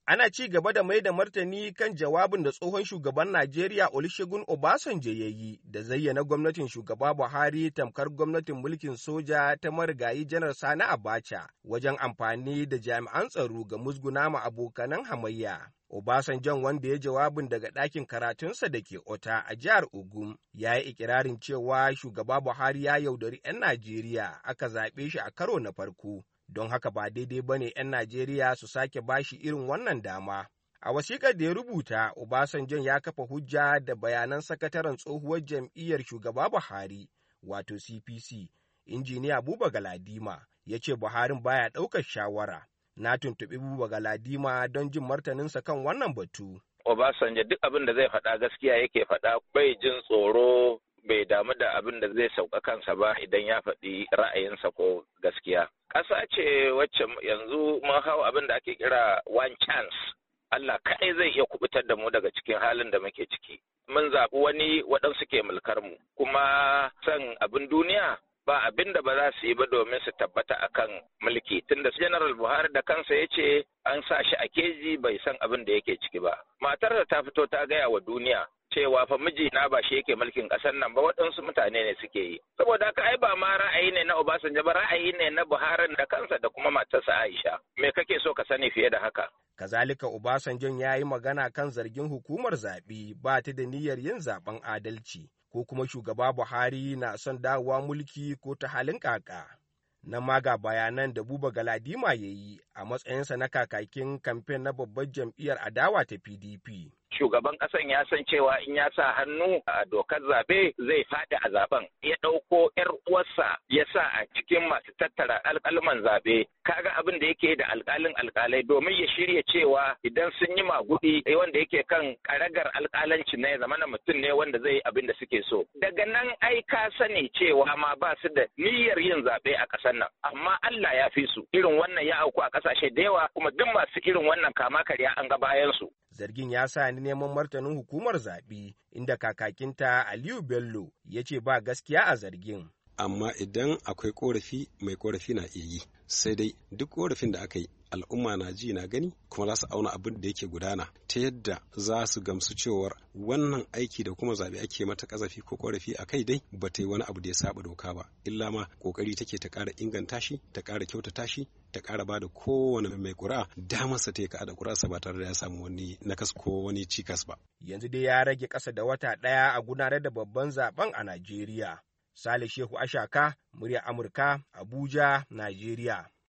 Ana ci gaba da mai da martani kan jawabin da tsohon shugaban Najeriya Olusegun Obasanjo ya yi da zayyana gwamnatin shugaba Buhari tamkar gwamnatin mulkin soja ta marigayi Janar Sani Abacha wajen amfani da jami'an tsaro ga musguna ma abokanan hamayya. Obasanjon, wanda ya jawabin daga ɗakin karatunsa da ke Ota a jihar Ogun, ya yi ikirarin cewa shugaba Buhari ya yaudari 'yan Najeriya aka zaɓe shi a karo na farko. Don haka ba daidai ba ne 'yan Najeriya su sake bashi irin wannan dama. A wasiƙar da ya rubuta, Obasanjon ya kafa hujja da bayanan sakataren tsohuwar jam'iyyar shugaba Buhari, wato CPC, Injiniya Buba Galadima, ya ce Buharin baya ɗaukar shawara. Na tuntuɓi Buba Galadima don jin martaninsa kan wannan batu. Obasanjo duk abin da zai faɗa gaskiya yake faɗa, bai jin tsoro, bai damu da abin da zai sauka kansa ba idan ya faɗi ra'ayinsa ko gaskiya. Ƙasa ce wacce yanzu mun hau abin da ake kira one chance. Allah kaɗai zai iya kubutar da mu daga cikin halin da muke ciki. Mun zaɓi waɗansu ke mulkar mu, kuma san abin duniya ba abin da ba za su yi ba domin su tabbata akan mulki. Tunda General Buhari da kansa ya ce an sa shi a keji bai san abin da yake ciki ba. Matar da ta fito ta gaya wa duniya cewa fa mijina ba shi yake mulkin ƙasar nan ba, waɗansu mutane ne suke yi. Saboda haka ai ba ma ra'ayi ne na Obasanjo ba, ra'ayi ne na Buhari da kansa da kuma matarsa Aisha. Me kake so ka sani fiye da haka? Kazalika Obasanjon ya yi magana kan zargin hukumar zaɓe ba ta da niyyar yin zaɓen adalci, ko kuma shugaba Buhari na son dawowa mulki ko ta halin kaka. Nan ma ga bayanan da Buba Galadima ya yi a matsayinsa na kakakin kamfen na babbar jam'iyyar adawa ta PDP. Shugaban ƙasan ya san cewa in ya sa hannu a dokar zaɓe zai faɗi a zaben. Ya ɗauko 'yar uwarsa ya sa a cikin masu tattara alƙalman zaɓe. Kaga abin da yake da alƙalai domin ya shirya cewa idan sun yi magudi wanda yake kan karagar alƙalanci na ya zamana mutum ne wanda zai yi abin da suke so. Daga nan ai ka sani cewa ma ba su da niyyar yin zaɓe a ƙasar nan. Amma Allah ya fi su. Irin wannan ya auku a ƙasashe da yawa, kuma duk masu irin wannan kama karya an ga bayan su. Zargin ya sa ni neman martanin hukumar zaɓe, inda kakakinta Aliyu Bello ya ce ba gaskiya a zargin. Amma idan akwai ƙorafi, mai ƙorafi na iya yi, sai dai duk ƙorafin da aka yi al'umma na ji na gani, kuma za su auna abin da yake gudana ta yadda za su gamsu cewar wannan aiki da kuma zaɓe ake mata ƙazafi ko ƙorafi a kai dai ba ta yi wani abu da ya saba doka ba, illa ma ƙoƙari take ta ƙara inganta shi, ta ƙara kyautata shi, ta ƙara ba da kowane mai ƙuri'a damarsa ta yi kaɗa ƙuri'arsa ba tare da ya samu wani nakas ko wani cikas ba. Yanzu dai ya rage ƙasa da wata ɗaya a gudanar da babban zaben a Najeriya. Sale Shehu Ashaka, muryar Amurka, Abuja, Najeriya.